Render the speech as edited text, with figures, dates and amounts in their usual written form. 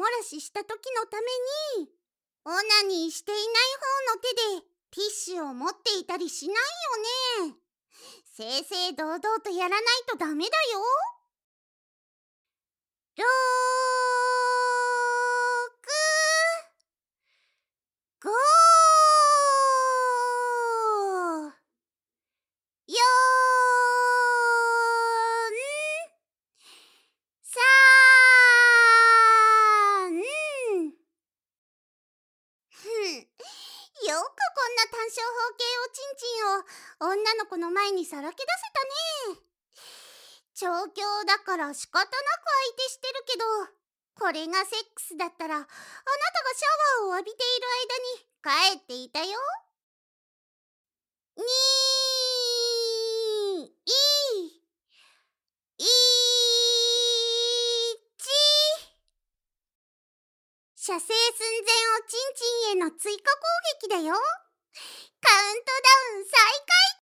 らしした時のために、オナニーしていない方の手でティッシュを持っていたりしないよね。正々堂々とやらないとダメだよ。6、5、4、3、よくこんな単小方形おちんちんを女の子の前にさらけ出せたね。調教だから仕方なく相手してるけど、これがセックスだったらあなたがシャワーを浴びている間に帰っていたよ。2、1、射精寸前おちんちんへの追加攻撃だよ。カウントダウン再開。